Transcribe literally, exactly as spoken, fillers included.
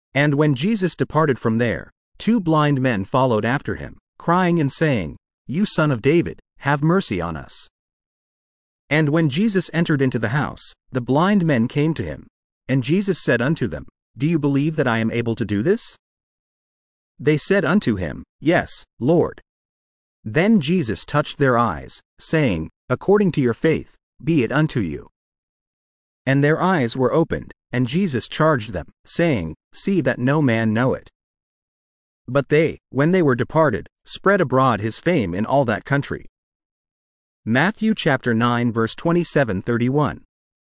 And when Jesus departed from there, two blind men followed after him, crying and saying, "You Son of David, have mercy on us." And when Jesus entered into the house, the blind men came to him. And Jesus said unto them, "Do you believe that I am able to do this?" They said unto him, "Yes, Lord." Then Jesus touched their eyes, saying, "According to your faith, be it unto you." And their eyes were opened, and Jesus charged them, saying, "See that no man know it." But they, when they were departed, spread abroad his fame in all that country. Matthew chapter nine verse twenty-seven to thirty-one.